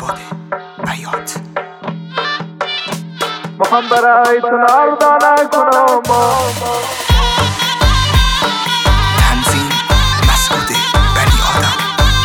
مسعود بیات. میخوام برای تو ناردا نکنم تنظیم مسعود بنی آدم.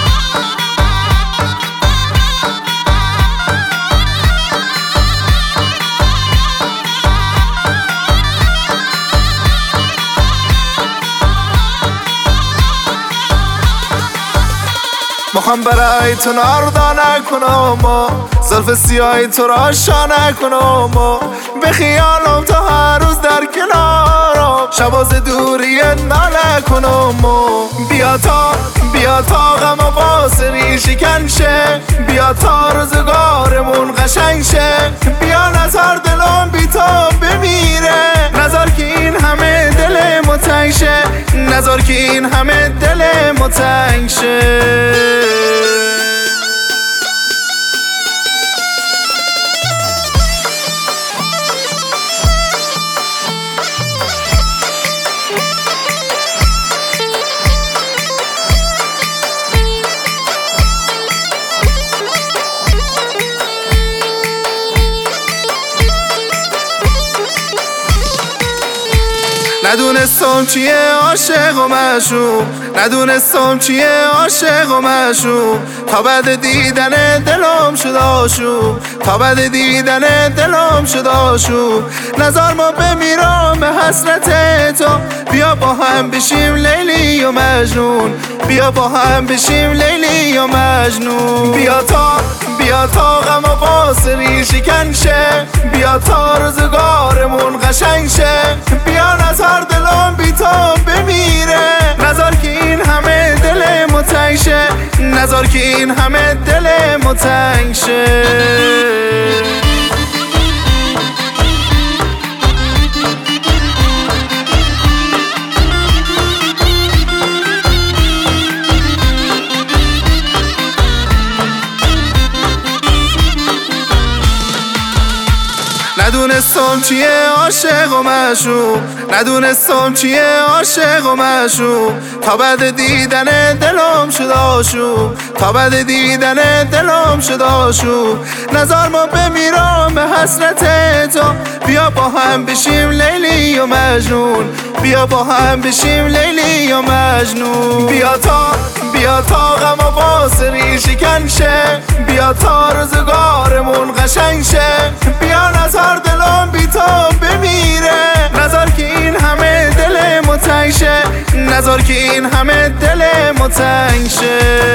میخوام برای تو ناردا نکنم زلف سیاهی تو را آشنا نکنم به خیالم تا هر روز در کنارم شباز دوری ناله کنم بیا تا غم و باسری شکن شه بیا تا روزگارمون قشنگ شه بیا نظر دلم بی تو بمیره نظر که این همه دل متنگ شه نظر که این همه دل متنگ شه. ندونستم چیه عاشق و معشوق ندونستم چیه عاشق و معشوق تا بعد دیدن دلم شد آشوب تا بعد دیدن دلم شد آشوب نظر ما بمیرم به حسرت تو بیا با هم بشیم لیلی و مجنون بیا با هم بشیم لیلی و مجنون بیا تا غم و باسری شکن شه بیا تا روزگارمون قشنگ شه بیا نظر دلم بی تو بمیره نظر که این همه دل متنگ شه نظر که این همه دل متنگ شه. ندونستم چیه عاشق و معشوق ندونستم چیه عاشق و معشوق تا بعد دیدن دلم شد آشوب تا بعد دیدن دلم شد آشوب نظر ما بمیرم به حسرت تو بیا با هم بشیم لیلی و مجنون بیا با هم بشیم لیلی و مجنون بیا تا غم و باسری شکن شه بیا تا روزگارمون قشنگ شه بیا نظر دلم بی تو بمیره نظر که این همه دل متنگ شه نظر که این همه دل متنگ شه.